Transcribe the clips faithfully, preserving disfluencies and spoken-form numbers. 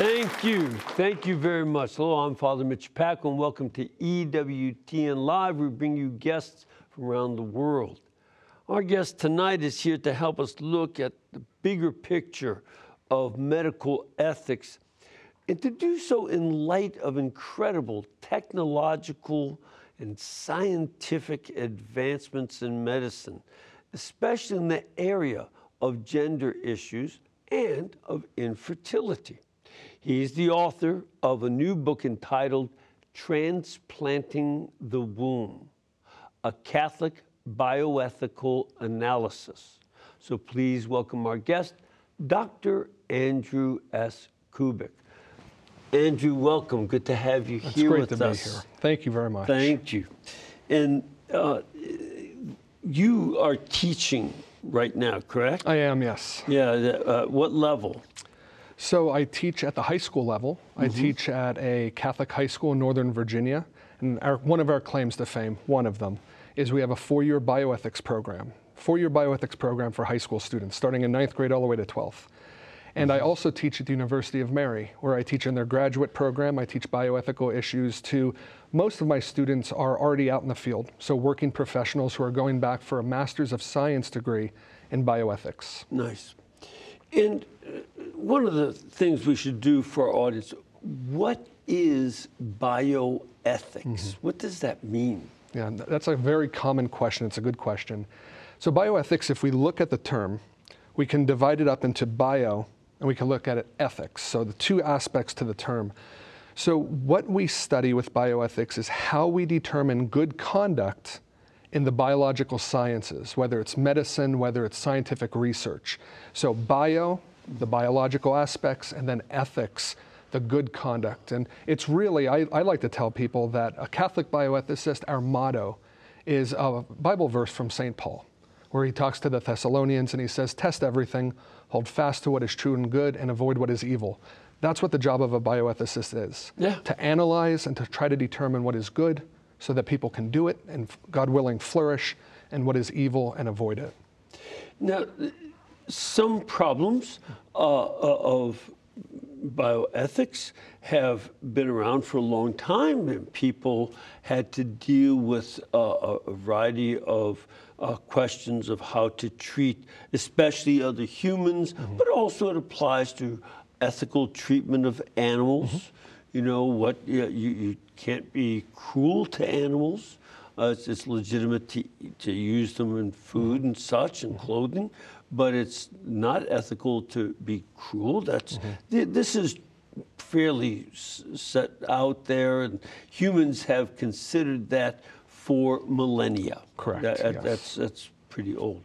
Thank you. Thank you very much. Hello, I'm Father Mitch Pacwa, and welcome to E W T N Live. We bring you guests from around the world. Our guest tonight is here to help us look at the bigger picture of medical ethics, and to do so in light of incredible technological and scientific advancements in medicine, especially in the area of gender issues and of infertility. He's the author of a new book entitled Transplanting the Womb, a Catholic bioethical analysis. So please welcome our guest, Doctor Andrew S. Kubik. Andrew, welcome. Good to have you It's here great with to be us. here. Thank you very much. Thank you. And uh, you are teaching right now, correct? I am, yes. Yeah. Uh, what level? So I teach at the high school level. I Mm-hmm. teach at a Catholic high school in Northern Virginia. And our, one of our claims to fame, one of them, is we have a four-year bioethics program. Four-year bioethics program for high school students, starting in ninth grade all the way to twelfth. And I also teach at the University of Mary, where I teach in their graduate program. I teach bioethical issues to, most of my students are already out in the field, so working professionals who are going back for a Master's of Science degree in bioethics. Nice. And uh, one of the things we should do for our audience, what is bioethics? Mm-hmm. What does that mean? Yeah, that's a very common question. It's a good question. So bioethics, if we look at the term, we can divide it up into bio, and we can look at it ethics. So the two aspects to the term. So what we study with bioethics is how we determine good conduct in the biological sciences, whether it's medicine, whether it's scientific research. So bio, the biological aspects, and then ethics, the good conduct. And it's really, I, I like to tell people that a Catholic bioethicist, our motto is a Bible verse from Saint Paul, where he talks to the Thessalonians and he says, test everything, hold fast to what is true and good, and avoid what is evil. That's what the job of a bioethicist is. Yeah. To analyze and to try to determine what is good so that people can do it and, God willing, flourish, and what is evil and avoid it. Now, some problems uh, of bioethics have been around for a long time, and people had to deal with uh, a variety of uh, questions of how to treat, especially other humans, mm-hmm. but also it applies to ethical treatment of animals. Mm-hmm. You know, what you, you can't be cruel to animals. Uh, it's, it's legitimate to, to use them in food mm-hmm. and such and mm-hmm. clothing, but it's not ethical to be cruel. That's mm-hmm. th- this is fairly s- set out there, and humans have considered that for millennia. Correct. That, that, yes. That's that's pretty old.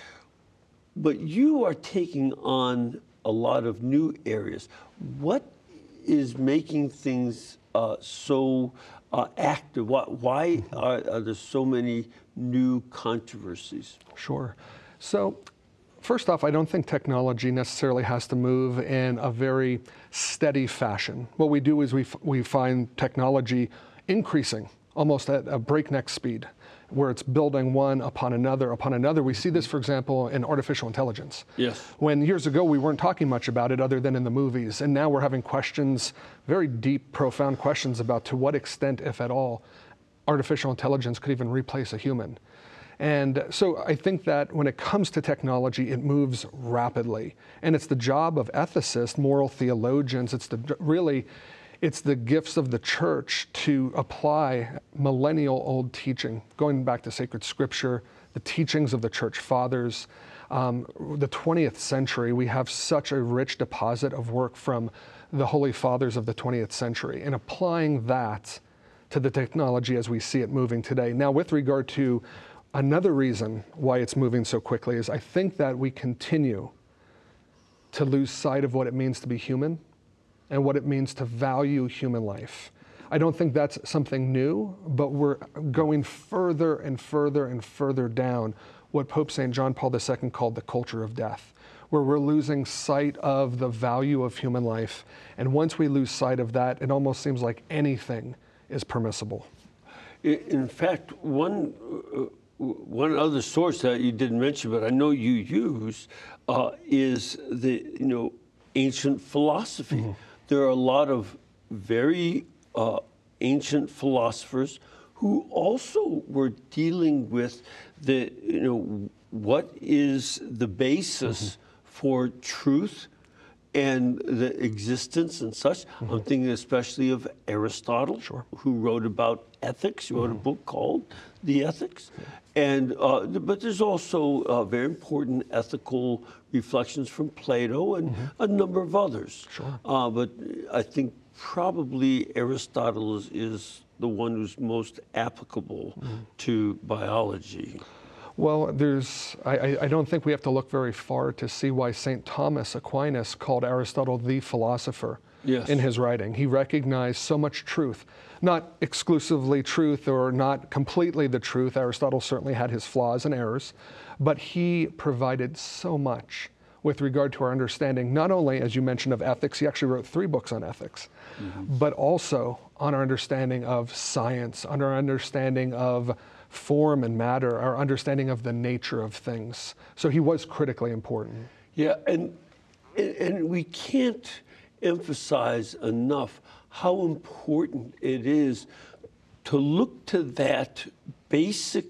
But you are taking on a lot of new areas. What is making things uh, so uh, active? Why, why mm-hmm. are, are there so many new controversies? Sure. So, first off, I don't think technology necessarily has to move in a very steady fashion. What we do is we, f- we find technology increasing almost at a breakneck speed, where it's building one upon another upon another. We see this, for example, in artificial intelligence. Yes. When years ago we weren't talking much about it other than in the movies, and now we're having questions, very deep, profound questions about to what extent, if at all, artificial intelligence could even replace a human. And so I think that when it comes to technology, it moves rapidly. And it's the job of ethicists, moral theologians, it's the really, it's the gifts of the church to apply millennial old teaching, going back to sacred scripture, the teachings of the church fathers. Um, the twentieth century, we have such a rich deposit of work from the holy fathers of the twentieth century, and applying that to the technology as we see it moving today. Now, with regard to another reason why it's moving so quickly is I think that we continue to lose sight of what it means to be human and what it means to value human life. I don't think that's something new, but we're going further and further and further down what Pope Saint John Paul the Second called the culture of death, where we're losing sight of the value of human life. And once we lose sight of that, it almost seems like anything is permissible. In fact, one uh, one other source that you didn't mention, but I know you use, uh, is the you know ancient philosophy. Mm-hmm. there are a lot of very uh, ancient philosophers who also were dealing with the, you know, what is the basis mm-hmm. for truth and the existence and such. Mm-hmm. I'm thinking especially of Aristotle, sure. who wrote about ethics. He wrote mm-hmm. a book called The Ethics. Yeah. And, uh, but there's also uh, very important ethical reflections from Plato and mm-hmm. a number of others. Sure. Uh, but I think probably Aristotle is, is the one who's most applicable mm-hmm. to biology. Well, there's, I, I don't think we have to look very far to see why Saint Thomas Aquinas called Aristotle the philosopher yes. in his writing. He recognized so much truth, not exclusively truth or not completely the truth. Aristotle certainly had his flaws and errors, but he provided so much with regard to our understanding, not only, as you mentioned, of ethics. He actually wrote three books on ethics, mm-hmm. but also on our understanding of science, on our understanding of form and matter, our understanding of the nature of things. So he was critically important. Yeah, and and we can't emphasize enough how important it is to look to that basic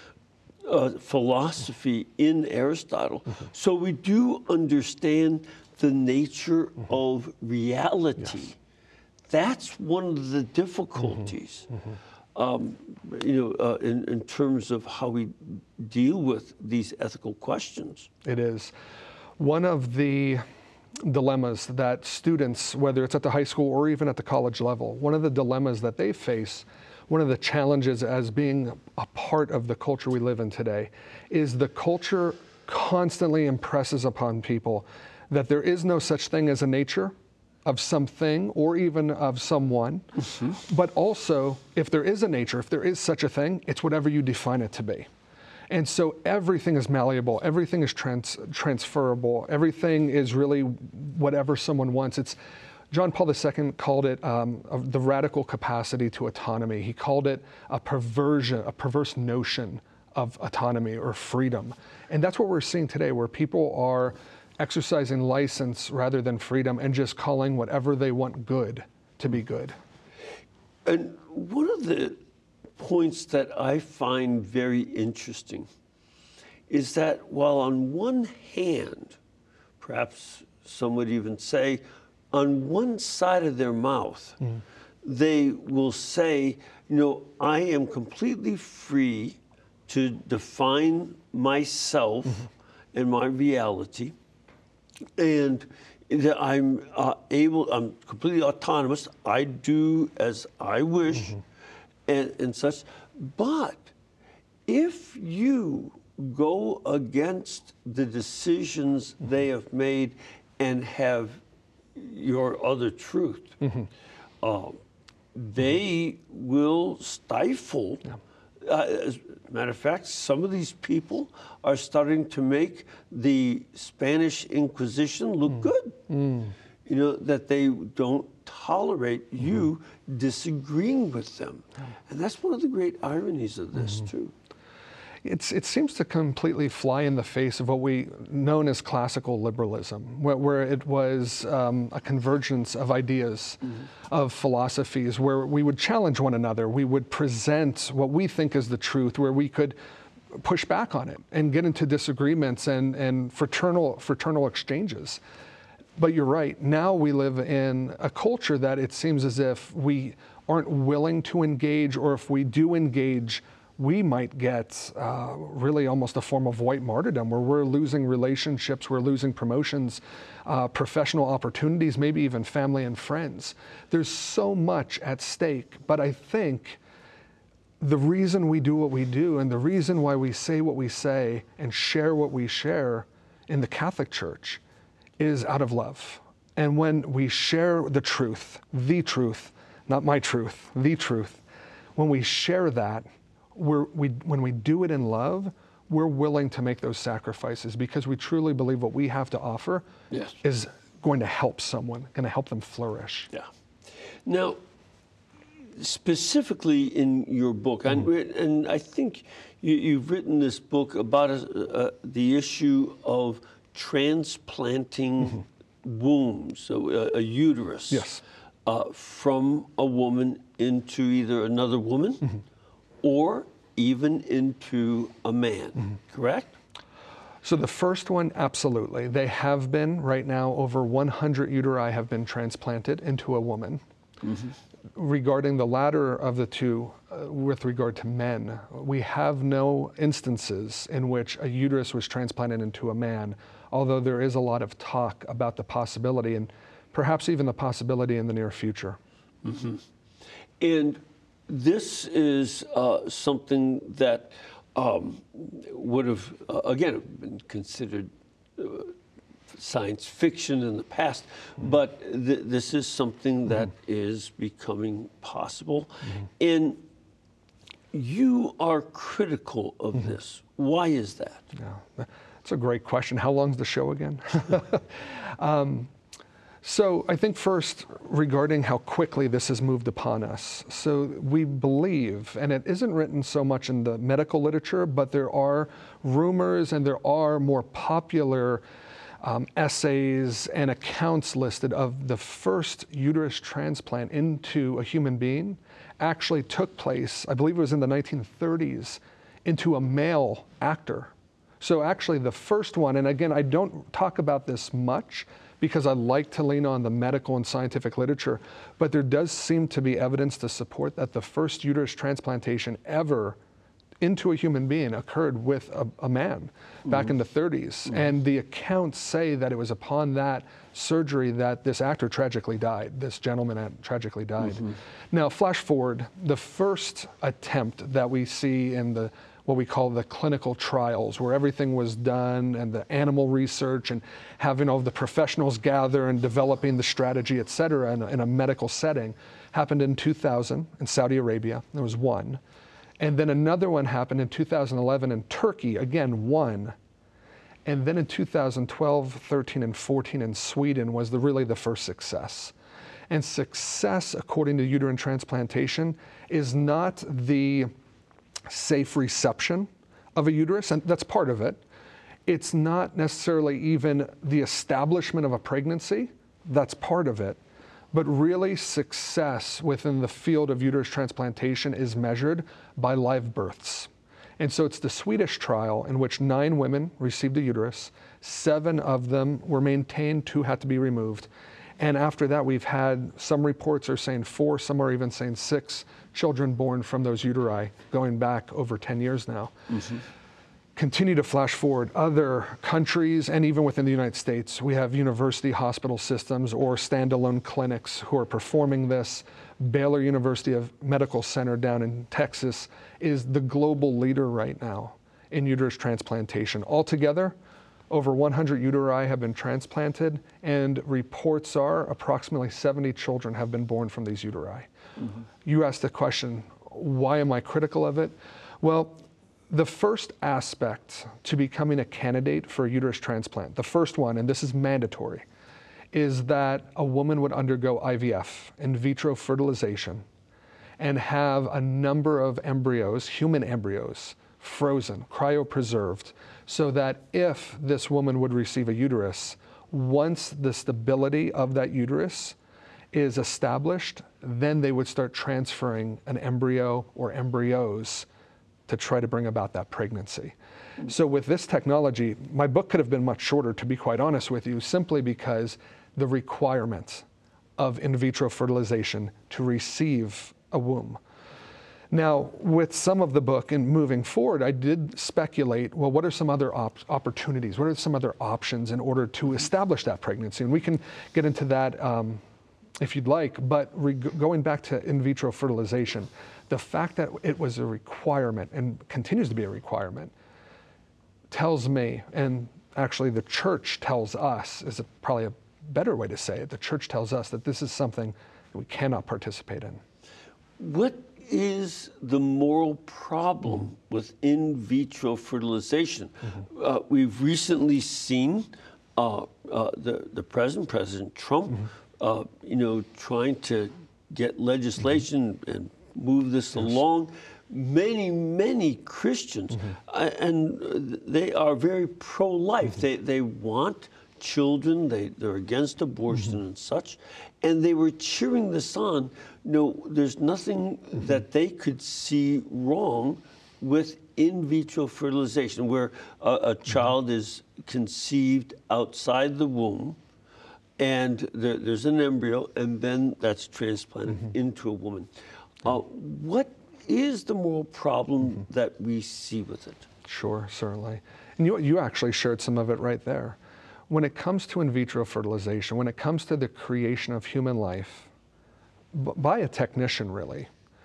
uh, philosophy in Aristotle, mm-hmm. so we do understand the nature mm-hmm. of reality. Yes. That's one of the difficulties. Mm-hmm. Mm-hmm. Um, you know, uh, in, in terms of how we deal with these ethical questions. It is. One of the dilemmas that students, whether it's at the high school or even at the college level, one of the dilemmas that they face, one of the challenges as being a part of the culture we live in today, is the culture constantly impresses upon people that there is no such thing as a nature of something or even of someone, mm-hmm. but also if there is a nature, if there is such a thing, it's whatever you define it to be. And so everything is malleable, everything is trans- transferable, everything is really whatever someone wants. It's John Paul the Second called it um, the radical capacity to autonomy. He called it a perversion, a perverse notion of autonomy or freedom. And that's what we're seeing today, where people are exercising license rather than freedom and just calling whatever they want good to be good. And one of the points that I find very interesting is that while on one hand, perhaps some would even say, on one side of their mouth, mm. they will say, you know, I am completely free to define myself mm-hmm. and my reality. And that I'm uh, able, I'm completely autonomous. I do as I wish mm-hmm. and, and such. But if you go against the decisions mm-hmm. they have made and have your other truth, mm-hmm. uh, they mm-hmm. will stifle. Yeah. Uh, as a matter of fact, some of these people are starting to make the Spanish Inquisition look mm. good. Mm. You know, that they don't tolerate mm-hmm. you disagreeing with them. Yeah. And that's one of the great ironies of this, mm-hmm. too. It's, it seems to completely fly in the face of what we known as classical liberalism, where, where it was um, a convergence of ideas, mm-hmm. of philosophies, where we would challenge one another. We would present what we think is the truth, where we could push back on it and get into disagreements and, and fraternal, fraternal exchanges. But you're right, now we live in a culture that it seems as if we aren't willing to engage, or if we do engage, we might get uh, really almost a form of white martyrdom, where we're losing relationships, we're losing promotions, uh, professional opportunities, maybe even family and friends. There's so much at stake, but I think the reason we do what we do and the reason why we say what we say and share what we share in the Catholic Church is out of love. And when we share the truth, the truth, not my truth, the truth, when we share that, We're, we, when we do it in love, we're willing to make those sacrifices because we truly believe what we have to offer yes. is going to help someone, going to help them flourish. Yeah. Now, specifically in your book, mm-hmm. and, and I think you, you've written this book about uh, uh, the issue of transplanting mm-hmm. wombs, a, a uterus, Yes. uh, from a woman into either another woman mm-hmm. or even into a man, mm-hmm. correct? So the first one, absolutely. They have been, right now, over one hundred uteri have been transplanted into a woman. Mm-hmm. Regarding the latter of the two, uh, with regard to men, we have no instances in which a uterus was transplanted into a man, although there is a lot of talk about the possibility and perhaps even the possibility in the near future. Mm-hmm. And this is uh, something that um, would have, uh, again, been considered uh, science fiction in the past, mm-hmm. but th- this is something that mm-hmm. is becoming possible. Mm-hmm. And you are critical of mm-hmm. this. Why is that? Yeah, that's a great question. How long's the show again? um, So I think first, regarding how quickly this has moved upon us. So we believe, and it isn't written so much in the medical literature, but there are rumors and there are more popular um, essays and accounts listed of the first uterus transplant into a human being actually took place, I believe it was in the nineteen thirties, into a male actor. So actually the first one, and again, I don't talk about this much, because I like to lean on the medical and scientific literature, but there does seem to be evidence to support that the first uterus transplantation ever into a human being occurred with a, a man back mm-hmm. in the thirties. Mm-hmm. And the accounts say that it was upon that surgery that this actor tragically died, this gentleman tragically died. Mm-hmm. Now, flash forward, the first attempt that we see in the what we call the clinical trials, where everything was done and the animal research and having all the professionals gather and developing the strategy, et cetera, in a, in a medical setting, happened in two thousand in Saudi Arabia. There was one. And then another one happened in two thousand eleven in Turkey, again, one. And then in two thousand twelve, thirteen, and fourteen in Sweden was the, really the first success. And success, according to uterine transplantation, is not the safe reception of a uterus, and that's part of it. It's not necessarily even the establishment of a pregnancy, that's part of it. But really, success within the field of uterus transplantation is measured by live births. And so it's the Swedish trial in which nine women received a uterus, seven of them were maintained, two had to be removed. And after that, we've had, some reports are saying four, some are even saying six children born from those uteri, going back over ten years now. Mm-hmm. Continue to flash forward, other countries, and even within the United States, we have university hospital systems or standalone clinics who are performing this. Baylor University of Medical Center down in Texas is the global leader right now in uterus transplantation. Altogether, over one hundred uteri have been transplanted, and reports are approximately seventy children have been born from these uteri. Mm-hmm. You asked the question, why am I critical of it? Well, the first aspect to becoming a candidate for a uterus transplant, the first one, and this is mandatory, is that a woman would undergo I V F, in vitro fertilization, and have a number of embryos, human embryos, frozen, cryopreserved, so that if this woman would receive a uterus, once the stability of that uterus is established, then they would start transferring an embryo or embryos to try to bring about that pregnancy. Mm-hmm. So with this technology, my book could have been much shorter, to be quite honest with you, simply because the requirements of in vitro fertilization to receive a womb. Now, with some of the book and moving forward, I did speculate, well, what are some other op- opportunities? What are some other options in order to establish that pregnancy? And we can get into that um, if you'd like, but re- going back to in vitro fertilization, the fact that it was a requirement and continues to be a requirement tells me, and actually the church tells us, is a, probably a better way to say it, the church tells us that this is something that we cannot participate in. What is the moral problem mm-hmm. with in vitro fertilization? Mm-hmm. Uh, we've recently seen uh, uh, the, the president, President Trump, mm-hmm. uh, you know, trying to get legislation mm-hmm. and move this yes. along. Many, many Christians, mm-hmm. uh, and they are very pro-life. Mm-hmm. They, they want children. They, they're against abortion mm-hmm. and such. And they were cheering this on. No, there's nothing mm-hmm. that they could see wrong with in vitro fertilization, where a, a child mm-hmm. is conceived outside the womb, and there, there's an embryo, and then that's transplanted mm-hmm. into a woman. Uh, what is the moral problem mm-hmm. that we see with it? Sure, certainly. And you, you actually shared some of it right there. When it comes to in vitro fertilization, when it comes to the creation of human life, b- by a technician really,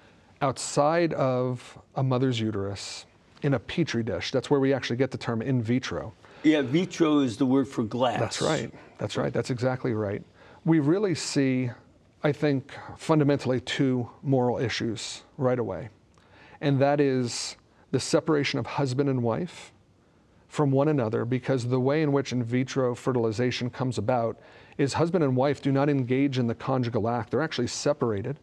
outside of a mother's uterus, in a petri dish, that's where we actually get the term in vitro. Yeah, vitro is the word for glass. That's right, that's right, that's exactly right. We really see, I think, fundamentally two moral issues right away. And that is the separation of husband and wife from one another, because the way in which in vitro fertilization comes about is husband and wife do not engage in the conjugal act. They're actually separated.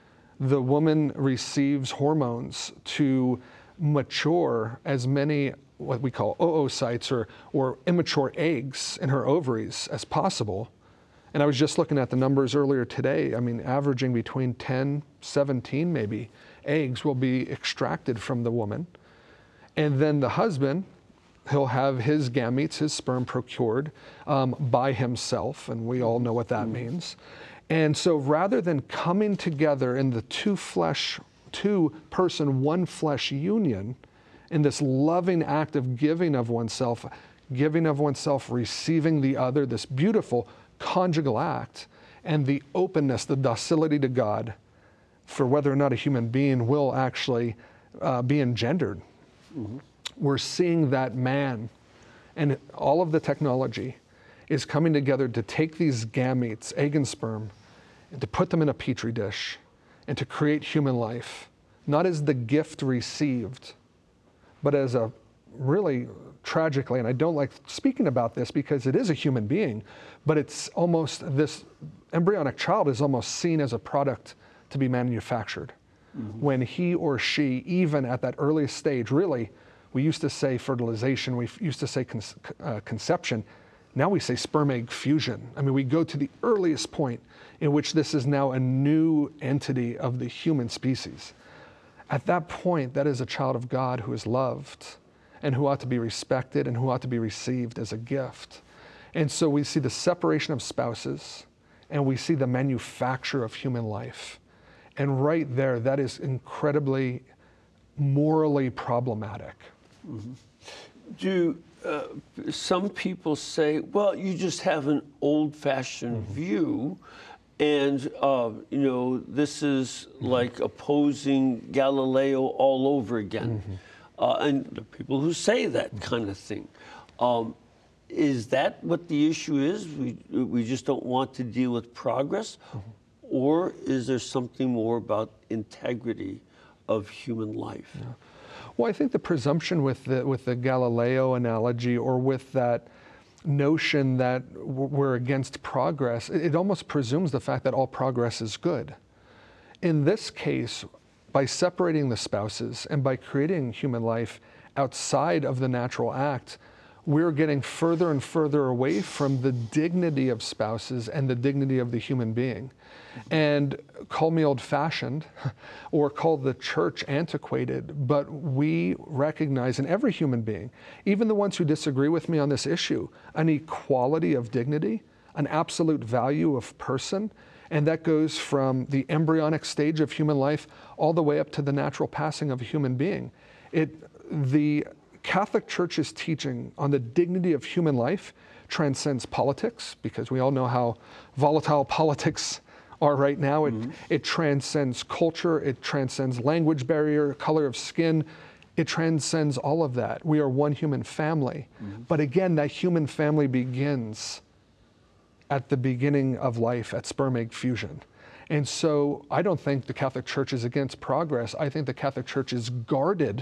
The woman receives hormones to mature as many what we call oocytes or, or immature eggs in her ovaries as possible. And I was just looking at the numbers earlier today. I mean, averaging between ten, seventeen maybe eggs will be extracted from the woman. And then the husband, he'll have his gametes, his sperm procured um, by himself, and we all know what that means. And so rather than coming together in the two flesh, two person, one flesh union, in this loving act of giving of oneself, giving of oneself, receiving the other, this beautiful conjugal act, and the openness, the docility to God for whether or not a human being will actually uh, be engendered. Mm-hmm. We're seeing that man and all of the technology is coming together to take these gametes, egg and sperm, and to put them in a petri dish and to create human life, not as the gift received, but as a really tragically, and I don't like speaking about this because it is a human being, but it's almost, this embryonic child is almost seen as a product to be manufactured. Mm-hmm. When he or she, even at that earliest stage, really, we used to say fertilization, we used to say con- uh, conception, now we say sperm egg fusion. I mean, we go to the earliest point in which this is now a new entity of the human species. At that point, that is a child of God who is loved and who ought to be respected and who ought to be received as a gift. And so we see the separation of spouses and we see the manufacture of human life. And right there, that is incredibly morally problematic. Mm-hmm. Do uh, some people say, well, you just have an old-fashioned mm-hmm. view, and uh, you know, this is mm-hmm. like opposing Galileo all over again. Mm-hmm. Uh, and the people who say that mm-hmm. kind of thing. Um, is that what the issue is? We, we just don't want to deal with progress? Mm-hmm. Or is there something more about integrity of human life? Yeah. Well, I think the presumption with the, with the Galileo analogy, or with that notion that we're against progress, it almost presumes the fact that all progress is good. In this case, by separating the spouses and by creating human life outside of the natural act, we're getting further and further away from the dignity of spouses and the dignity of the human being. And call me old-fashioned or call the church antiquated, but we recognize in every human being, even the ones who disagree with me on this issue, an equality of dignity, an absolute value of person, and that goes from the embryonic stage of human life all the way up to the natural passing of a human being. It, the Catholic Church's teaching on the dignity of human life transcends politics, because we all know how volatile politics are right now. It, mm-hmm. it transcends culture, it transcends language barrier, color of skin, it transcends all of that. We are one human family. Mm-hmm. But again, that human family begins at the beginning of life, at sperm egg fusion. And so I don't think the Catholic Church is against progress. I think the Catholic Church is guarded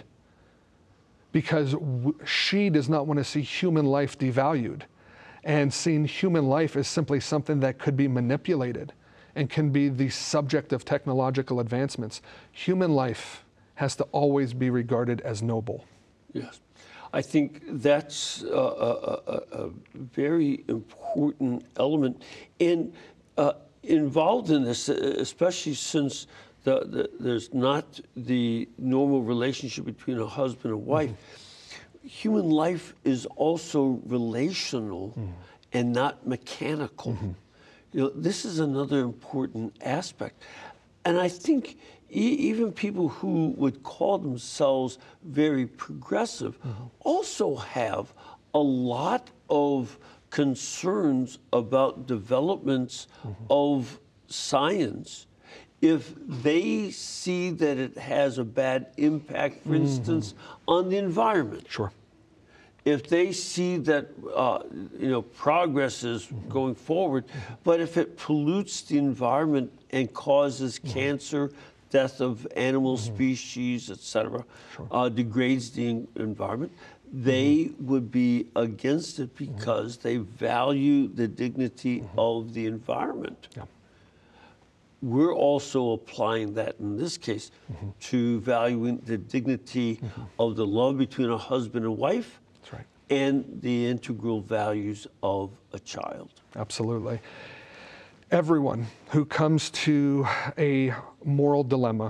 because w- she does not want to see human life devalued, and seeing human life as simply something that could be manipulated and can be the subject of technological advancements. Human life has to always be regarded as noble. Yes. I think that's a, a, a, a very important element. And uh, involved in this, especially since the, the, there's not the normal relationship between a husband and wife, mm-hmm. human life is also relational mm-hmm. and not mechanical. Mm-hmm. You know, this is another important aspect. And I think e- even people who would call themselves very progressive mm-hmm. also have a lot of concerns about developments mm-hmm. of science if they see that it has a bad impact, for mm-hmm. instance, on the environment. Sure. If they see that uh, you know progress is mm-hmm. going forward, mm-hmm. but if it pollutes the environment and causes mm-hmm. cancer, death of animal mm-hmm. species, et cetera, sure. uh, degrades the environment, they mm-hmm. would be against it because mm-hmm. they value the dignity mm-hmm. of the environment. Yeah. We're also applying that in this case mm-hmm. to valuing the dignity mm-hmm. of the love between a husband and wife. That's right. And the integral values of a child. Absolutely. Everyone who comes to a moral dilemma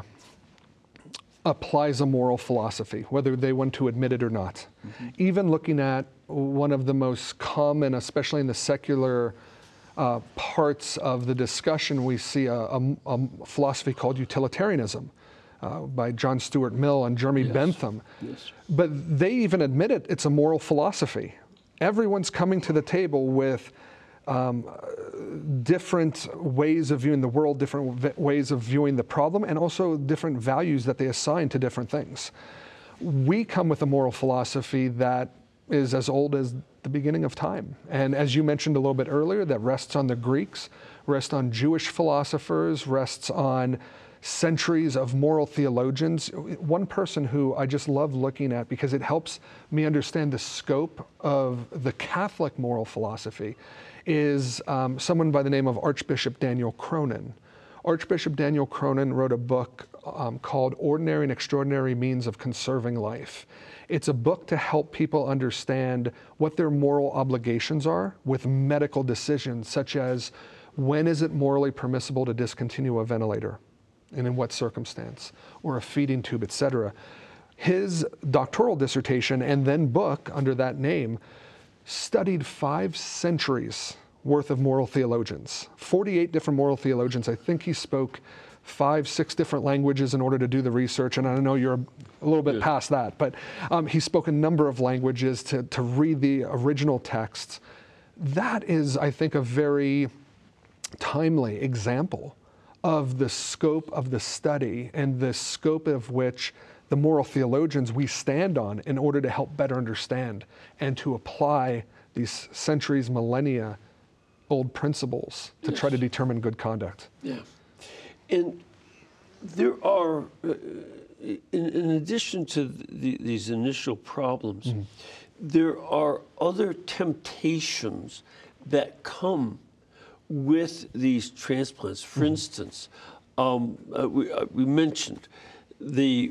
applies a moral philosophy, whether they want to admit it or not. Mm-hmm. Even looking at one of the most common, especially in the secular uh, parts of the discussion, we see a, a, a philosophy called utilitarianism. Uh, by John Stuart Mill and Jeremy yes. Bentham. Yes. But they even admit it, it's a moral philosophy. Everyone's coming to the table with um, different ways of viewing the world, different v- ways of viewing the problem, and also different values that they assign to different things. We come with a moral philosophy that is as old as the beginning of time. And as you mentioned a little bit earlier, that rests on the Greeks, rests on Jewish philosophers, rests on centuries of moral theologians. One person who I just love looking at because it helps me understand the scope of the Catholic moral philosophy is um, someone by the name of Archbishop Daniel Cronin. Archbishop Daniel Cronin wrote a book um, called Ordinary and Extraordinary Means of Conserving Life. It's a book to help people understand what their moral obligations are with medical decisions, such as when is it morally permissible to discontinue a ventilator? And in what circumstance, or a feeding tube, et cetera. His doctoral dissertation and then book under that name studied five centuries worth of moral theologians, forty-eight different moral theologians. I think he spoke five, six different languages in order to do the research, and I know you're a little bit yeah. past that, but um, he spoke a number of languages to, to read the original texts. That is, I think, a very timely example of the scope of the study and the scope of which the moral theologians we stand on in order to help better understand and to apply these centuries, millennia old principles to yes. try to determine good conduct. Yeah. And there are, uh, in, in addition to the, these initial problems, mm-hmm. there are other temptations that come with these transplants. For mm-hmm. instance, um, uh, we, uh, we mentioned the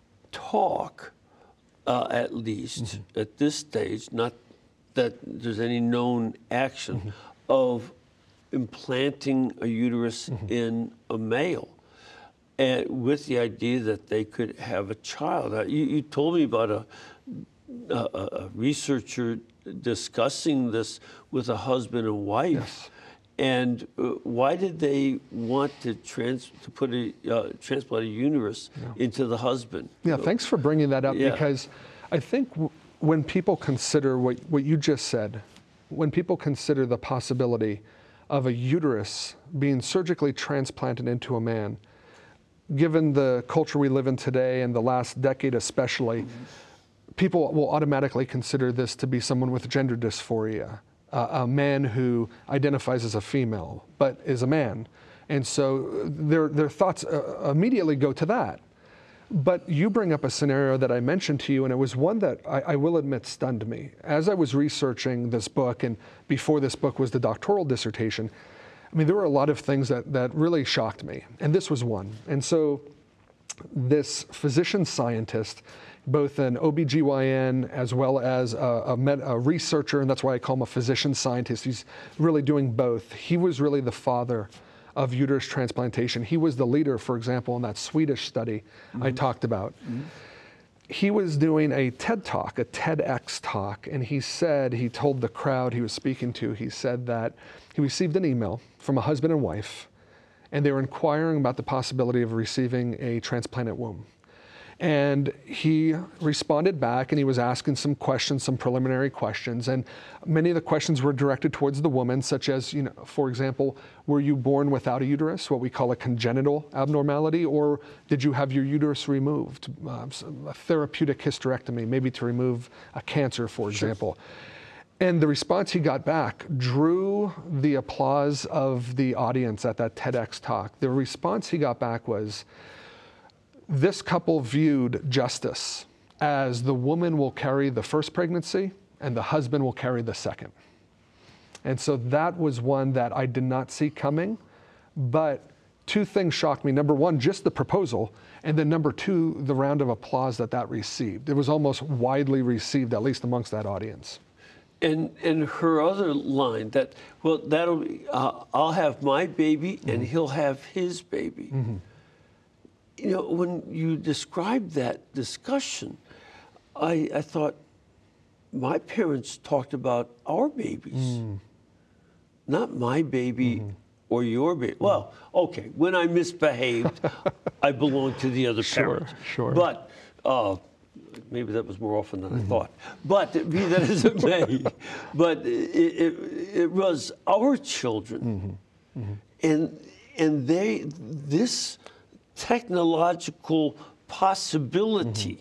talk, uh, at least mm-hmm. at this stage, not that there's any known action, mm-hmm. of implanting a uterus mm-hmm. in a male, and with the idea that they could have a child. Uh, you, you told me about a, a, a researcher discussing this with a husband and wife. Yes. And uh, why did they want to trans to put a uh, transplant a uterus yeah. into the husband? Yeah, thanks for bringing that up yeah. because I think w- when people consider what what you just said, when people consider the possibility of a uterus being surgically transplanted into a man, given the culture we live in today and the last decade especially, mm-hmm. people will automatically consider this to be someone with gender dysphoria. Uh, a man who identifies as a female but is a man. And so their, their thoughts uh, immediately go to that. But you bring up a scenario that I mentioned to you, and it was one that I, I will admit stunned me. As I was researching this book, and before this book was the doctoral dissertation, I mean, there were a lot of things that, that really shocked me, and this was one. And so this physician scientist, both an O B G Y N as well as a, a, med, a researcher, and that's why I call him a physician scientist. He's really doing both. He was really the father of uterus transplantation. He was the leader, for example, in that Swedish study mm-hmm. I talked about. Mm-hmm. He was doing a TED Talk, a TEDx talk, and he said, he told the crowd he was speaking to, he said that he received an email from a husband and wife, and they were inquiring about the possibility of receiving a transplanted womb. And he responded back, and he was asking some questions, some preliminary questions, and many of the questions were directed towards the woman, such as, you know, for example, were you born without a uterus, what we call a congenital abnormality, or did you have your uterus removed, uh, a therapeutic hysterectomy, maybe to remove a cancer, for example. Sure. And the response he got back drew the applause of the audience at that TEDx talk. The response he got back was, this couple viewed justice as the woman will carry the first pregnancy and the husband will carry the second. And so that was one that I did not see coming, but two things shocked me. Number one, just the proposal, and then number two, the round of applause that that received. It was almost widely received, at least amongst that audience. And and her other line that, well, that'll be, uh, I'll have my baby mm-hmm. and he'll have his baby. Mm-hmm. You know, when you described that discussion, I, I thought, my parents talked about our babies, mm. not my baby mm-hmm. or your baby. Mm. Well, okay, when I misbehaved, I belonged to the other parents. Sure, sure. But uh, maybe that was more often than mm-hmm. I thought. But be that as it may, but it, it, it was our children. Mm-hmm. Mm-hmm. And, and they, this technological possibility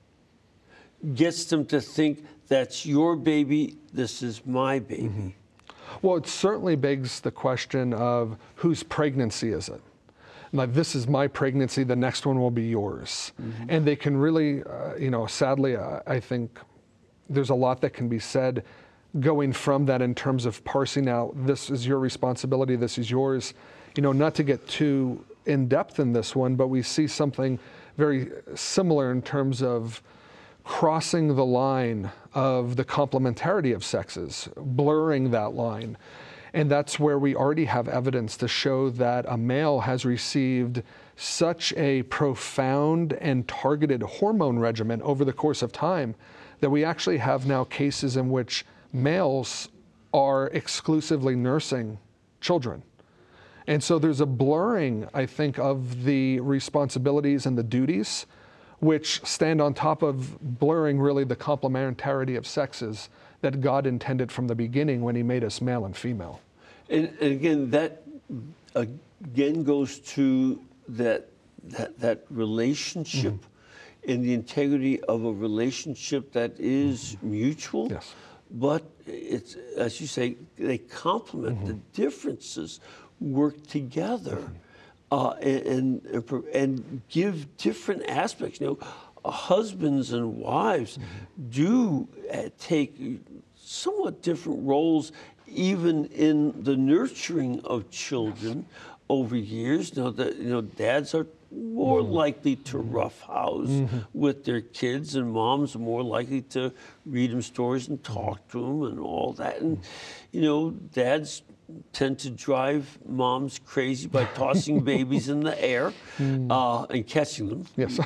mm-hmm. gets them to think that's your baby, this is my baby. Mm-hmm. Well, it certainly begs the question of whose pregnancy is it? Like, this is my pregnancy, the next one will be yours. Mm-hmm. And they can really, uh, you know, sadly, uh, I think there's a lot that can be said going from that in terms of parsing out, this is your responsibility, this is yours. You know, not to get too in depth in this one, but we see something very similar in terms of crossing the line of the complementarity of sexes, blurring that line. And that's where we already have evidence to show that a male has received such a profound and targeted hormone regimen over the course of time that we actually have now cases in which males are exclusively nursing children. And so there's a blurring, I think, of the responsibilities and the duties, which stand on top of blurring really the complementarity of sexes that God intended from the beginning when he made us male and female. And, and again, that again goes to that that, that relationship mm-hmm. and the integrity of a relationship that is mm-hmm. mutual. Yes. But it's, as you say, they complement mm-hmm. the differences, work together, mm-hmm. uh, and, and and give different aspects. You know, husbands and wives mm-hmm. do uh, take somewhat different roles, even in the nurturing of children over years. You know, that you know, dads are more mm-hmm. likely to roughhouse mm-hmm. with their kids, and moms are more likely to read them stories and talk to them and all that. And you know, dads tend to drive moms crazy by tossing babies in the air mm. uh, and catching them. Yes.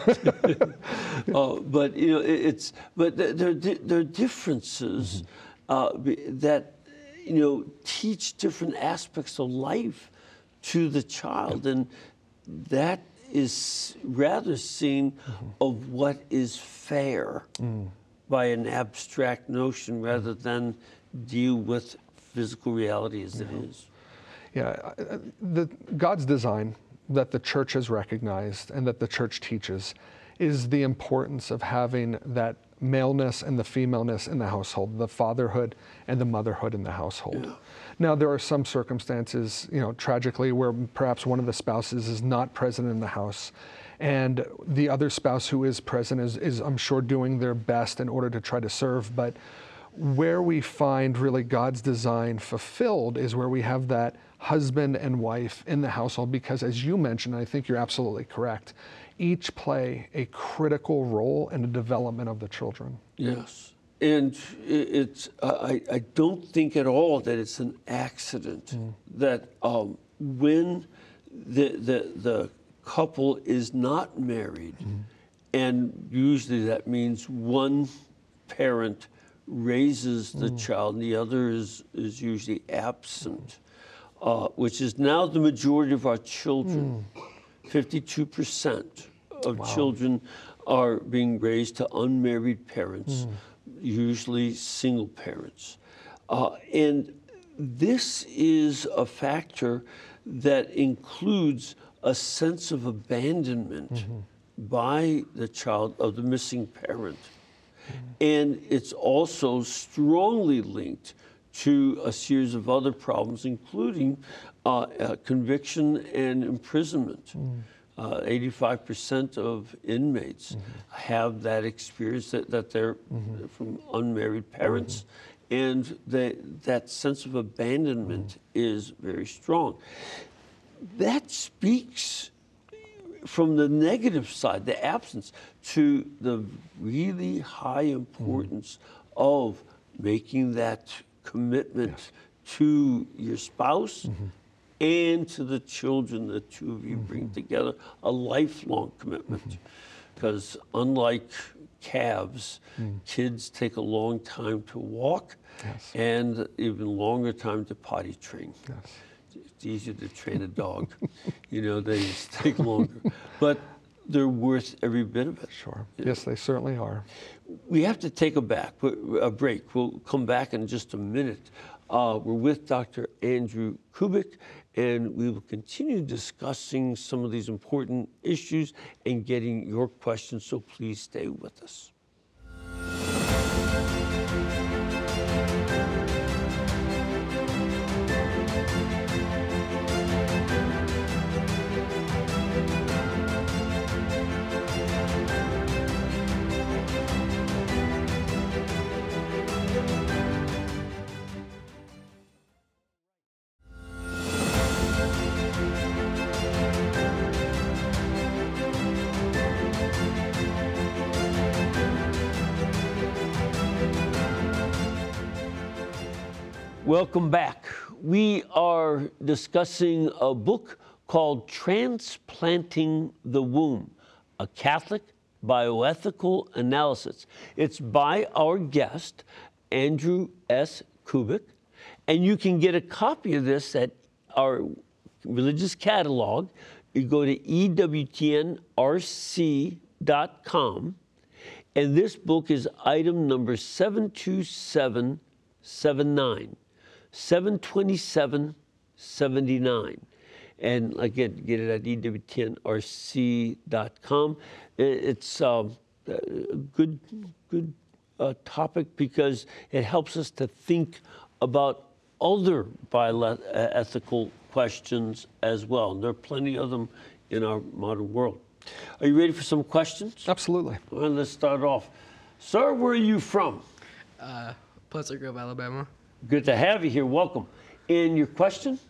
uh, but you know, it, it's but there there are differences mm-hmm. uh, that you know teach different aspects of life to the child, and that is rather seen mm-hmm. of what is fair mm. by an abstract notion rather than deal with physical reality as it is. Yeah, the, God's design that the church has recognized and that the church teaches is the importance of having that maleness and the femaleness in the household, the fatherhood and the motherhood in the household. Yeah. Now, there are some circumstances, you know, tragically, where perhaps one of the spouses is not present in the house, and the other spouse who is present is, is I'm sure, doing their best in order to try to serve. But where we find really God's design fulfilled is where we have that husband and wife in the household, because as you mentioned, I think you're absolutely correct, each play a critical role in the development of the children. Yes. And it's, I, I don't think at all that it's an accident mm. that um, when the, the, the couple is not married, mm. and usually that means one parent raises the mm. child and the other is, is usually absent, uh, which is now the majority of our children. Mm. fifty-two percent of wow. children are being raised to unmarried parents. Mm. Usually single parents. Uh, and this is a factor that includes a sense of abandonment mm-hmm. by the child of the missing parent. Mm-hmm. And it's also strongly linked to a series of other problems, including uh, uh, conviction and imprisonment. Mm-hmm. Uh, eighty-five percent of inmates mm-hmm. have that experience that, that they're mm-hmm. from unmarried parents, mm-hmm. and they, that sense of abandonment mm-hmm. is very strong. That speaks from the negative side, the absence, to the really high importance mm-hmm. of making that commitment yes. to your spouse mm-hmm. and to the children the two of you mm-hmm. bring together, a lifelong commitment. Because mm-hmm. unlike calves, mm. kids take a long time to walk yes. and even longer time to potty train. Yes. It's easier to train a dog. You know, they just take longer. But they're worth every bit of it. Sure. Yes, they certainly are. We have to take a, back, a break. We'll come back in just a minute. Uh, we're with Doctor Andrew Kubik, and we will continue discussing some of these important issues and getting your questions, so please stay with us. Welcome back. We are discussing a book called Transplanting the Womb, a Catholic bioethical analysis. It's by our guest, Andrew S. Kubik, and you can get a copy of this at our religious catalog. You go to E W T N R C dot com, and this book is item number seven two seven seven nine. seven twenty-seven seventy-nine. And again, get it at E W T N R C dot com. It's um, a good, good uh, topic because it helps us to think about other bioethical questions as well. And there are plenty of them in our modern world. Are you ready for some questions? Absolutely. Well, let's start off. Sir, where are you from? Uh, Pleasant Grove, Alabama. Good to have you here. Welcome. And your question?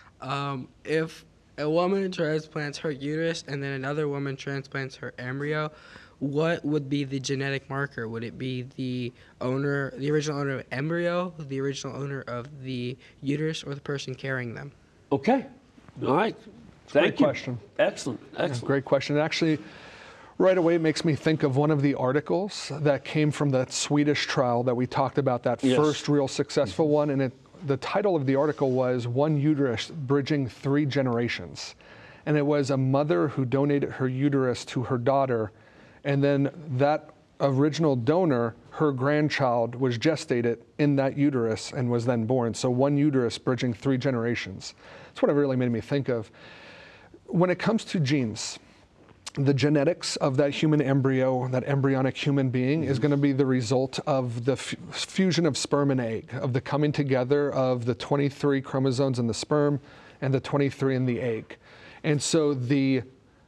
Um, if a woman transplants her uterus and then another woman transplants her embryo, what would be the genetic marker? Would it be the owner, the original owner of the embryo, the original owner of the uterus, or the person carrying them? Okay. All right. Thank Great you. question. Excellent. Excellent. Yeah, great question. It actually, right away, makes me think of one of the articles that came from that Swedish trial that we talked about, that Yes. first real successful one. And it, the title of the article was One Uterus Bridging Three Generations. And it was a mother who donated her uterus to her daughter. And then that original donor, her grandchild, was gestated in that uterus and was then born. So one uterus bridging three generations. That's what it really made me think of. When it comes to genes, the genetics of that human embryo, that embryonic human being, mm-hmm. is going to be the result of the f- fusion of sperm and egg, of the coming together of the twenty-three chromosomes in the sperm and the twenty-three in the egg. And so the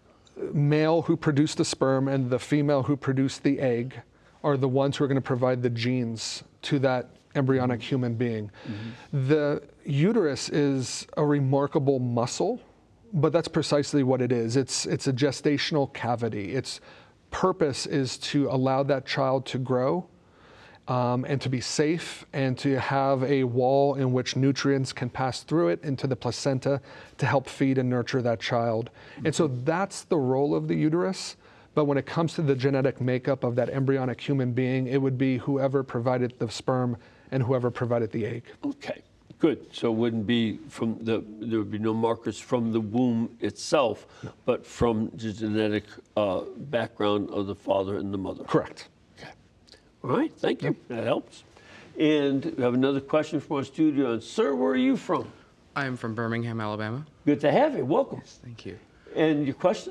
male who produced the sperm and the female who produced the egg are the ones who are going to provide the genes to that embryonic mm-hmm. human being. Mm-hmm. The uterus is a remarkable muscle but that's precisely what it is. It's, it's a gestational cavity. Its purpose is to allow that child to grow um, and to be safe and to have a wall in which nutrients can pass through it into the placenta to help feed and nurture that child. And so that's the role of the uterus. But when it comes to the genetic makeup of that embryonic human being, it would be whoever provided the sperm and whoever provided the egg. Okay, good. So it wouldn't be from the, there would be no markers from the womb itself, no. but from the genetic uh, background of the father and the mother. Correct. Okay. All right, thank you. Yep. That helps. And we have another question from our studio. And sir, where are you from? I am from Birmingham, Alabama. Good to have you. Welcome. Yes, thank you. And your question?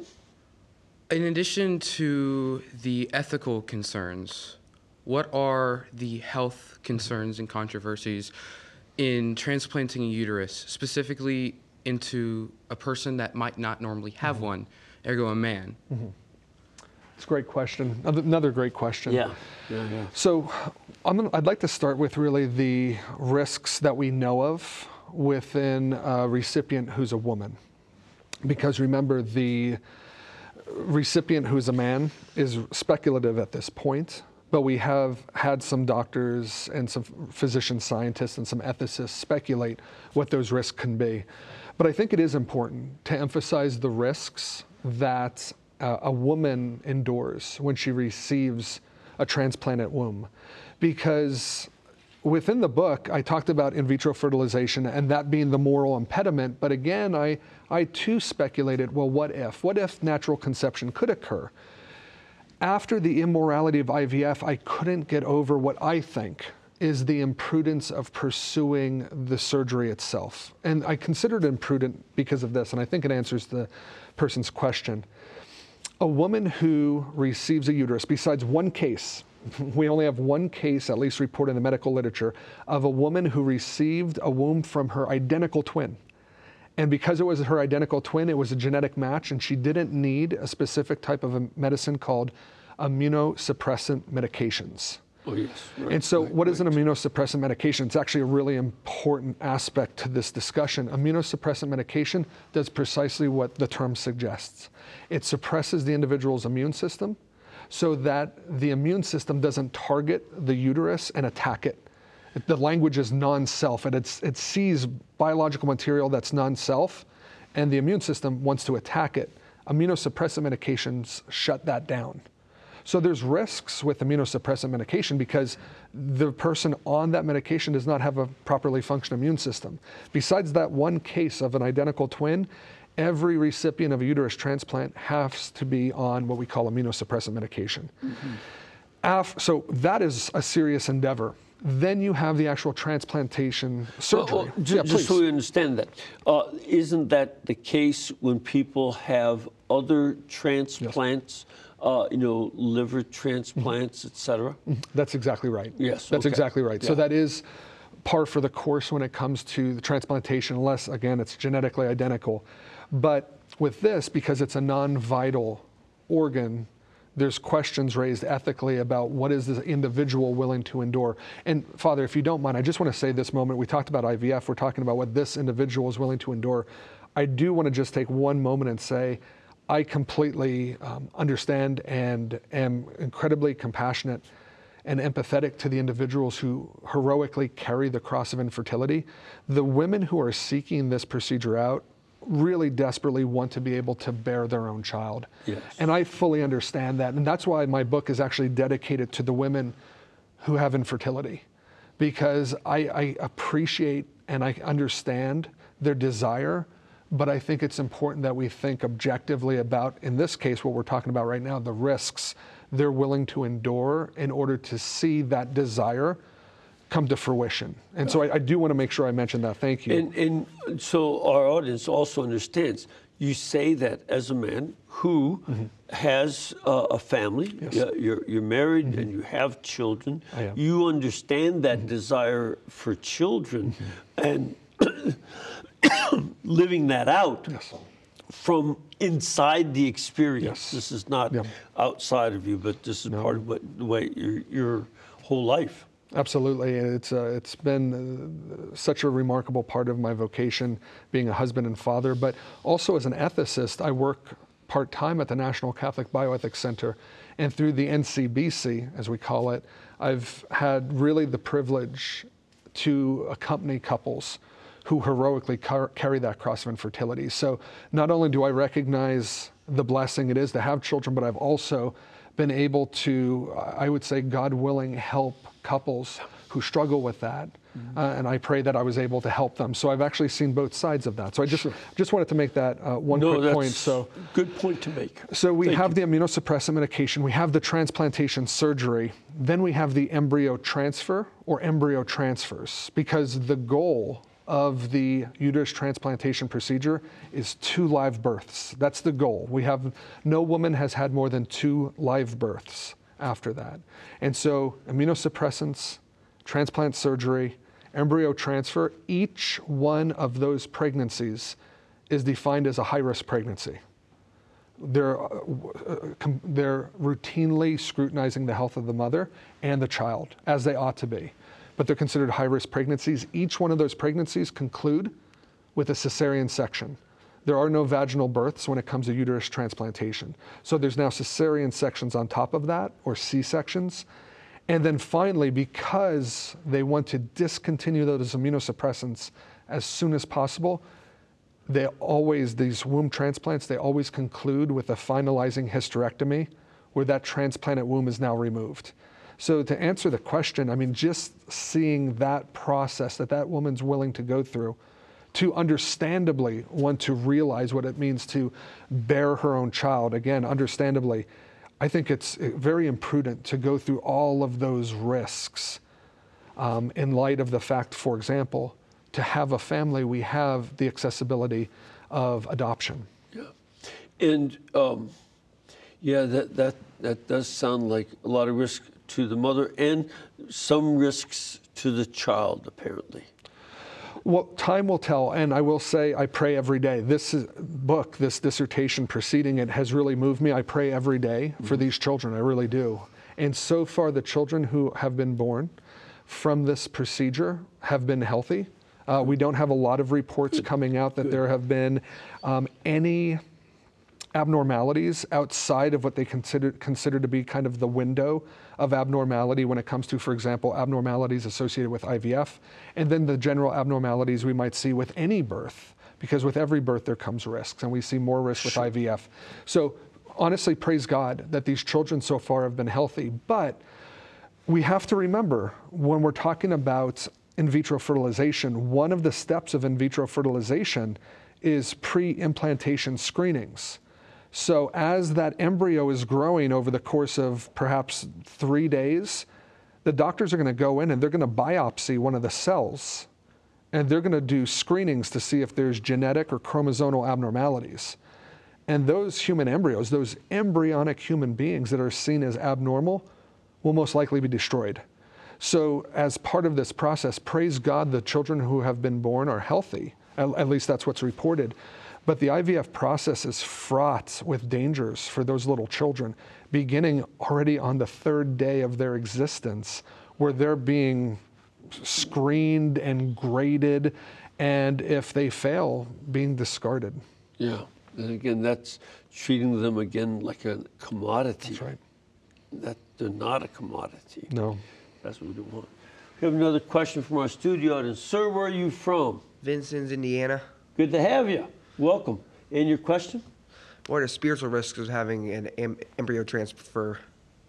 In addition to the ethical concerns, what are the health concerns and controversies in transplanting a uterus, specifically into a person that might not normally have mm-hmm. one, ergo a man? Mm-hmm. It's a great question. Another great question. Yeah. yeah, yeah. So I'm gonna, I'd like to start with really the risks that we know of within a recipient who's a woman. Because remember, the recipient who's a man is speculative at this point, but we have had some doctors and some physician scientists and some ethicists speculate what those risks can be. But I think it is important to emphasize the risks that uh, a woman endures when she receives a transplanted womb. Because within the book, I talked about in vitro fertilization and that being the moral impediment, but again, I I too speculated, well, what if? What if natural conception could occur? After the immorality of I V F, I couldn't get over what I think is the imprudence of pursuing the surgery itself. And I considered it imprudent because of this, and I think it answers the person's question. A woman who receives a uterus, besides one case, we only have one case, at least reported in the medical literature, of a woman who received a womb from her identical twin. And because it was her identical twin, it was a genetic match, and she didn't need a specific type of a medicine called immunosuppressant medications. Oh, yes. Right, and so right, what is right. an immunosuppressant medication? It's actually a really important aspect to this discussion. Immunosuppressant medication does precisely what the term suggests. It suppresses the individual's immune system so that the immune system doesn't target the uterus and attack it. The language is non-self, and it's, it sees biological material that's non-self, and the immune system wants to attack it. Immunosuppressant medications shut that down. So there's risks with immunosuppressant medication because the person on that medication does not have a properly functioning immune system. Besides that one case of an identical twin, every recipient of a uterus transplant has to be on what we call immunosuppressant medication. Mm-hmm. Af- so that is a serious endeavor. Then you have the actual transplantation surgery. Well, well, j- yeah, just please. so we understand that, uh, isn't that the case when people have other transplants, yes. uh, you know, liver transplants, mm-hmm. et cetera? Mm-hmm. That's exactly right. Yes, That's okay. exactly right. Yeah. So that is par for the course when it comes to the transplantation, unless, again, it's genetically identical. But with this, because it's a non-vital organ, there's questions raised ethically about what is the individual willing to endure. And Father, if you don't mind, I just want to say this moment, we talked about I V F, we're talking about what this individual is willing to endure. I do want to just take one moment and say, I completely um, understand and am incredibly compassionate and empathetic to the individuals who heroically carry the cross of infertility. The women who are seeking this procedure out really desperately want to be able to bear their own child. Yes. And I fully understand that. And that's why my book is actually dedicated to the women who have infertility, because I, I appreciate and I understand their desire, but I think it's important that we think objectively about, in this case, what we're talking about right now, the risks they're willing to endure in order to see that desire come to fruition. And so I, I do want to make sure I mention that. Thank you. And, and so our audience also understands, you say that as a man who mm-hmm. has uh, a family, yes. you're, you're married mm-hmm. and you have children, you understand that mm-hmm. desire for children mm-hmm. and living that out yes. from inside the experience. Yes. This is not yeah. outside of you, but this is no. part of what, the way your, your whole life. Absolutely. It's, uh, it's been uh, such a remarkable part of my vocation, being a husband and father, but also as an ethicist, I work part-time at the National Catholic Bioethics Center. And through the N C B C, as we call it, I've had really the privilege to accompany couples who heroically car- carry that cross of infertility. So not only do I recognize the blessing it is to have children, but I've also been able to, I would say, God willing, help couples who struggle with that. Mm-hmm. Uh, and I pray that I was able to help them. So I've actually seen both sides of that. So I just sure. just wanted to make that uh, one no, quick that's point. So good point to make. So we Thank have you. the immunosuppressant medication, we have the transplantation surgery, then we have the embryo transfer or embryo transfers, because the goal of the uterus transplantation procedure is two live births. That's the goal. We have, no woman has had more than two live births after that. And so immunosuppressants, transplant surgery, embryo transfer, each one of those pregnancies is defined as a high-risk pregnancy. They're, uh, com- they're routinely scrutinizing the health of the mother and the child, as they ought to be. But they're considered high-risk pregnancies. Each one of those pregnancies conclude with a cesarean section. There are no vaginal births when it comes to uterus transplantation. So there's now cesarean sections on top of that, or C-sections. And then finally, because they want to discontinue those immunosuppressants as soon as possible, they always, these womb transplants, they always conclude with a finalizing hysterectomy where that transplanted womb is now removed. So to answer the question, I mean, just seeing that process that that woman's willing to go through to understandably want to realize what it means to bear her own child, again, understandably, I think it's very imprudent to go through all of those risks um, in light of the fact, for example, to have a family, we have the accessibility of adoption. Yeah. And um, yeah, that, that, that does sound like a lot of risk to the mother and some risks to the child, apparently. Well, time will tell, and I will say I pray every day. This is, book, this dissertation preceding it has really moved me. I pray every day for mm-hmm. these children, I really do. And so far, the children who have been born from this procedure have been healthy. Uh, we don't have a lot of reports coming out that Good. There have been um, any abnormalities outside of what they consider consider to be kind of the window of abnormality when it comes to, for example, abnormalities associated with I V F, and then the general abnormalities we might see with any birth, because with every birth there comes risks, and we see more risk with I V F. So honestly, praise God that these children so far have been healthy, but we have to remember when we're talking about in vitro fertilization, one of the steps of in vitro fertilization is pre-implantation screenings. So as that embryo is growing over the course of perhaps three days, the doctors are going to go in and they're going to biopsy one of the cells, and they're going to do screenings to see if there's genetic or chromosomal abnormalities. And those human embryos, those embryonic human beings that are seen as abnormal, will most likely be destroyed. So as part of this process, praise God, the children who have been born are healthy. At, at least that's what's reported. But the I V F process is fraught with dangers for those little children, beginning already on the third day of their existence, where they're being screened and graded, and if they fail, being discarded. Yeah, and again, that's treating them again like a commodity. That's right. That they're not a commodity. No. That's what we don't want. We have another question from our studio audience. Sir, where are you from? Vincennes, Indiana. Good to have you. Welcome. And your question? What are spiritual risks of having an em- embryo transfer?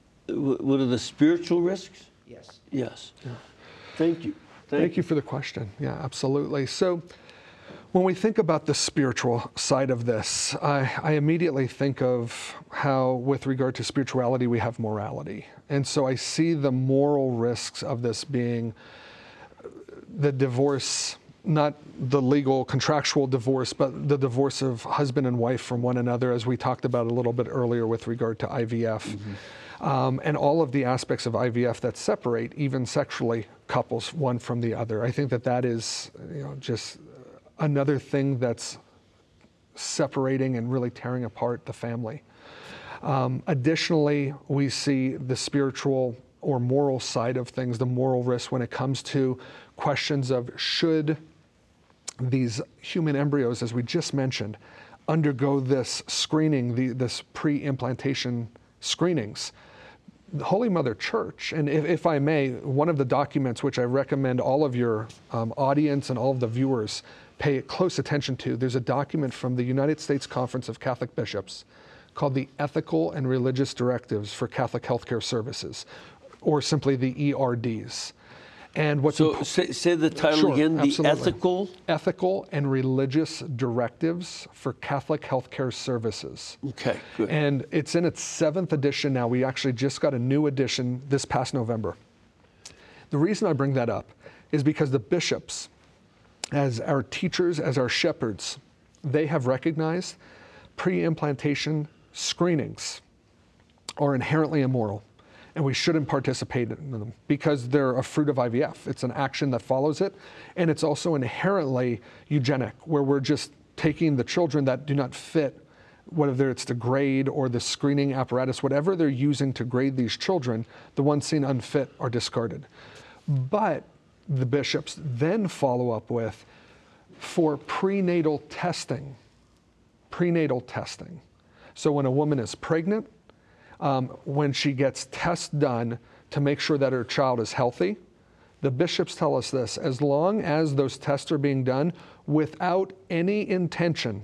Wh- What are the spiritual risks? Yes. Yes. Yeah. Thank you. Thank, Thank you for the question. Yeah, absolutely. So when we think about the spiritual side of this, I, I immediately think of how, with regard to spirituality, we have morality. And so I see the moral risks of this being the divorce, not the legal contractual divorce, but the divorce of husband and wife from one another, as we talked about a little bit earlier with regard to I V F. Mm-hmm. Um, and all of the aspects of I V F that separate, even sexually, couples one from the other. I think that that is, you know, just another thing that's separating and really tearing apart the family. Um, additionally, we see the spiritual or moral side of things, the moral risk when it comes to questions of should these human embryos, as we just mentioned, undergo this screening, the, this pre-implantation screenings. The Holy Mother Church, and if, if I may, one of the documents which I recommend all of your um, audience and all of the viewers pay close attention to, there's a document from the United States Conference of Catholic Bishops called the Ethical and Religious Directives for Catholic Healthcare Services, or simply the E R Ds. And what's So impo- say, say the title Sure, again, the absolutely. ethical. Ethical and Religious Directives for Catholic Healthcare Services. Okay, good. And it's in its seventh edition now. We actually just got a new edition this past November. The reason I bring that up is because the bishops, as our teachers, as our shepherds, they have recognized pre-implantation screenings are inherently immoral, and we shouldn't participate in them because they're a fruit of I V F. It's an action that follows it, and it's also inherently eugenic, where we're just taking the children that do not fit, whether it's the grade or the screening apparatus, whatever they're using to grade these children, the ones seen unfit are discarded. But the bishops then follow up with, for prenatal testing, prenatal testing. So when a woman is pregnant, um, when she gets tests done to make sure that her child is healthy, the bishops tell us this: as long as those tests are being done without any intention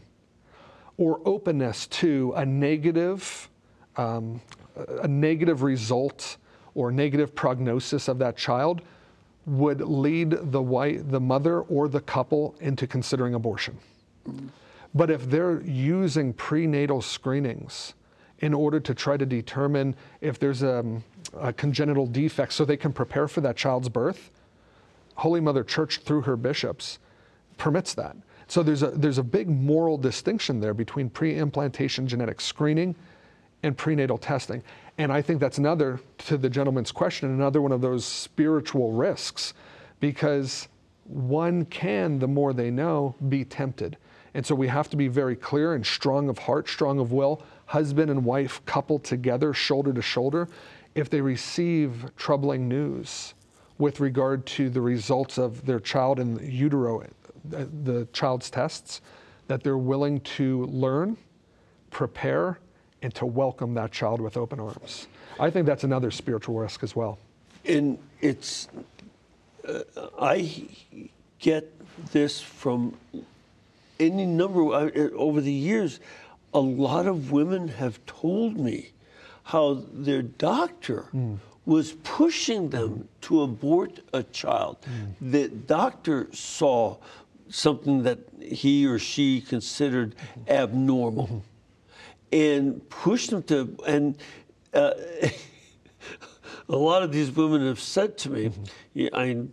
or openness to a negative, um, a negative result or negative prognosis of that child, would lead the wife, the mother or the couple into considering abortion. Mm-hmm. But if they're using prenatal screenings in order to try to determine if there's a, a congenital defect so they can prepare for that child's birth, Holy Mother Church, through her bishops, permits that. So there's a, there's a big moral distinction there between pre-implantation genetic screening and prenatal testing. And I think that's another, to the gentleman's question, another one of those spiritual risks, because one can, the more they know, be tempted. And so we have to be very clear and strong of heart, strong of will, husband and wife coupled together, shoulder to shoulder, if they receive troubling news with regard to the results of their child in the utero, the, the child's tests, that they're willing to learn, prepare, and to welcome that child with open arms. I think that's another spiritual risk as well. And it's, uh, I get this from any number, uh, over the years, a lot of women have told me how their doctor mm. was pushing them mm. to abort a child. Mm. The doctor saw something that he or she considered mm-hmm. abnormal. Mm-hmm. And pushed them to, and uh, a lot of these women have said to me, mm-hmm. yeah, I,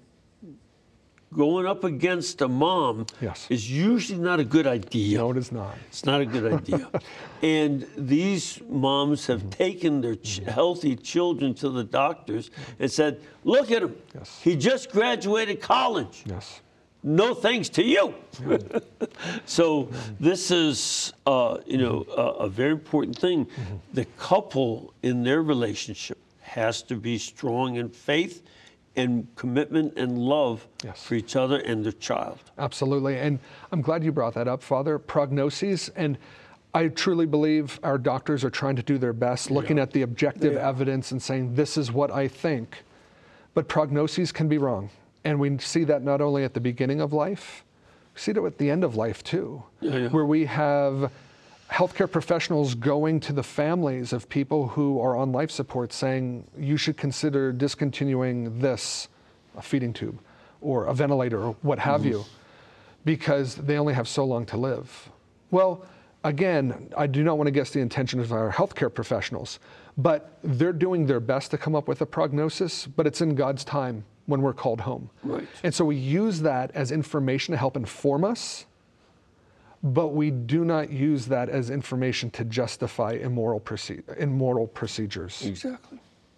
going up against a mom yes. is usually not a good idea. No, it is not. It's not a good idea. And these moms have mm-hmm. taken their ch- healthy children to the doctors and said, look at him. Yes. He just graduated college. Yes. No thanks to you. Yeah. So this is, uh, you know, a, a very important thing. Mm-hmm. The couple in their relationship has to be strong in faith and commitment and love yes. for each other and their child. Absolutely. And I'm glad you brought that up, Father. Prognoses. And I truly believe our doctors are trying to do their best, looking yeah. at the objective yeah. evidence and saying, this is what I think. But prognoses can be wrong. And we see that not only at the beginning of life, we see it at the end of life too, yeah, yeah. where we have healthcare professionals going to the families of people who are on life support saying, you should consider discontinuing this, a feeding tube or a ventilator or what have mm-hmm. you, because they only have so long to live. Well, again, I do not want to guess the intentions of our healthcare professionals, but they're doing their best to come up with a prognosis, but it's in God's time when we're called home. Right. And so we use that as information to help inform us, but we do not use that as information to justify immoral, proce- immoral procedures. Exactly.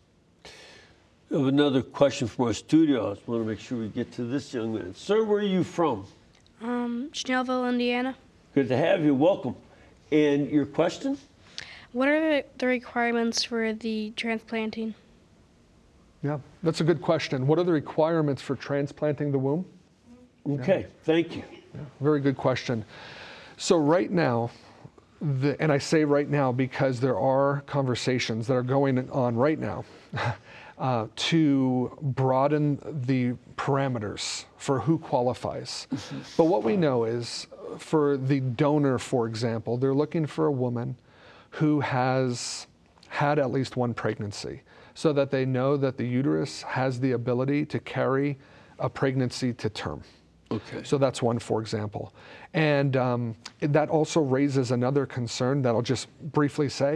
We have another question from our studio. I just want to make sure we get to this young man. Sir, where are you from? Um, Schnellville, Indiana. Good to have you. Welcome. And your question? What are the requirements for the transplanting? Yeah, that's a good question. What are the requirements for transplanting the womb? Okay, thank you. Very good question. So right now, the, and I say right now because there are conversations that are going on right now uh, to broaden the parameters for who qualifies. Mm-hmm. But what we know is for the donor, for example, they're looking for a woman who has had at least one pregnancy so that they know that the uterus has the ability to carry a pregnancy to term. Okay. So that's one, for example. And um, that also raises another concern that I'll just briefly say.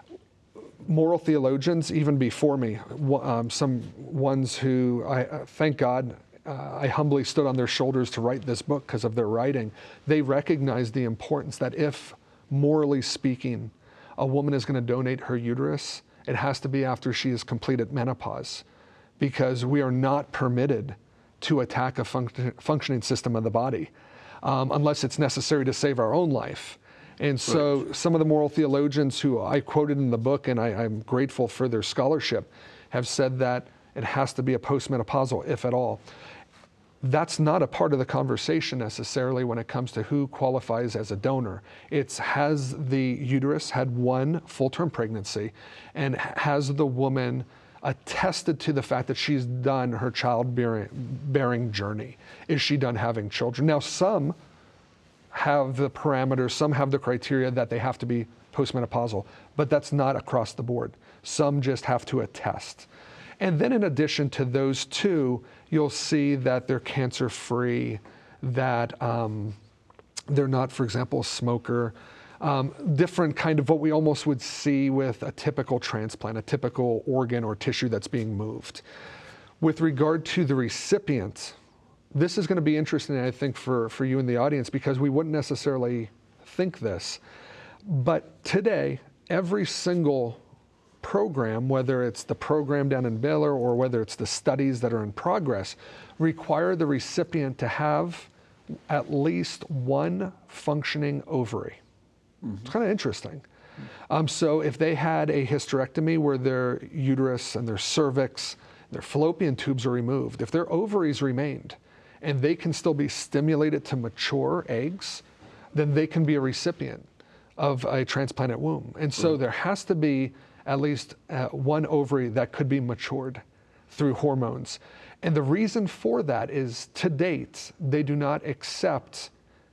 Moral theologians, even before me, um, some ones who, I uh, thank God, uh, I humbly stood on their shoulders to write this book because of their writing. They recognize the importance that if, morally speaking, a woman is going to donate her uterus, it has to be after she has completed menopause, because we are not permitted to attack a func- functioning system of the body, um, unless it's necessary to save our own life. And so right. Some of the moral theologians who I quoted in the book, and I, I'm grateful for their scholarship, have said that it has to be a postmenopausal, if at all. That's not a part of the conversation necessarily when it comes to who qualifies as a donor. It's has the uterus had one full-term pregnancy, and has the woman attested to the fact that she's done her childbearing bearing journey? Is she done having children? Now, some have the parameters, some have the criteria that they have to be postmenopausal, but that's not across the board. Some just have to attest. And then in addition to those two, you'll see that they're cancer-free, that um, they're not, for example, a smoker. Um, different kind of what we almost would see with a typical transplant, a typical organ or tissue that's being moved. With regard to the recipient, this is going to be interesting, I think, for, for you in the audience, because we wouldn't necessarily think this. But today, every single program, whether it's the program down in Baylor or whether it's the studies that are in progress, require the recipient to have at least one functioning ovary. Mm-hmm. It's kind of interesting. Um, so if they had a hysterectomy where their uterus and their cervix, their fallopian tubes are removed, if their ovaries remained and they can still be stimulated to mature eggs, then they can be a recipient of a transplanted womb. And so mm-hmm. there has to be at least uh, one ovary that could be matured through hormones. And the reason for that is, to date, they do not accept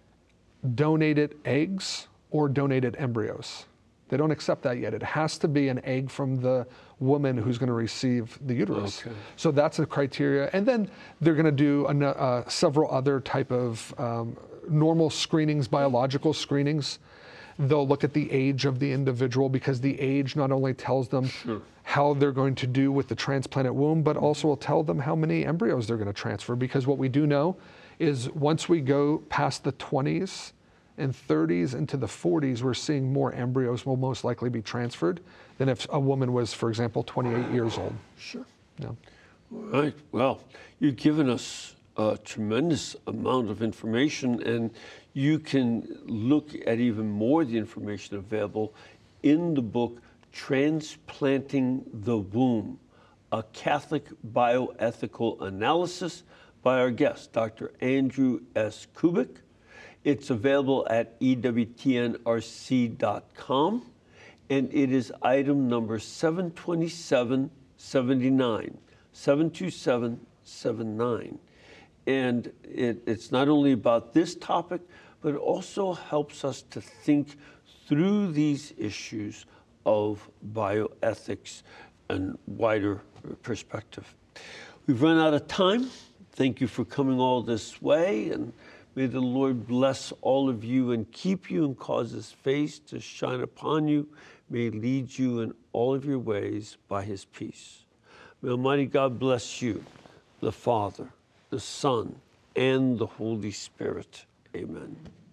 donated eggs or donated embryos. They don't accept that yet. It has to be an egg from the woman who's going to receive the uterus. Okay. So that's a criteria. And then they're going to do an, uh, several other type of um, normal screenings, biological screenings. They'll look at the age of the individual, because the age not only tells them sure. how they're going to do with the transplanted womb, but also will tell them how many embryos they're going to transfer. Because what we do know is once we go past the twenties and thirties into the forties, we're seeing more embryos will most likely be transferred than if a woman was, for example, twenty-eight years old. Sure. Yeah. All right. Well, you've given us a tremendous amount of information, and you can look at even more of the information available in the book, Transplanting the Womb, a Catholic Bioethical Analysis by our guest, Doctor Andrew S. Kubik. It's available at E W T N R C dot com, and it is item number seven twenty-seven seventy-nine, seven two seven seven nine. And it, it's not only about this topic, but it also helps us to think through these issues of bioethics and wider perspective. We've run out of time. Thank you for coming all this way, and may the Lord bless all of you and keep you and cause his face to shine upon you. May he lead you in all of your ways by his peace. May Almighty God bless you, the Father, the Son, and the Holy Spirit. Amen.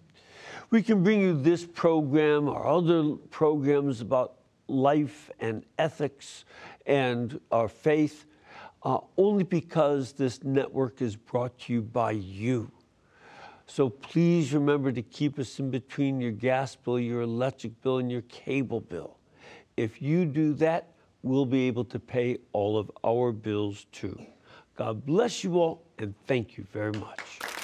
We can bring you this program or other programs about life and ethics and our faith uh, only because this network is brought to you by you. So please remember to keep us in between your gas bill, your electric bill, and your cable bill. If you do that, we'll be able to pay all of our bills too. God bless you all, and thank you very much.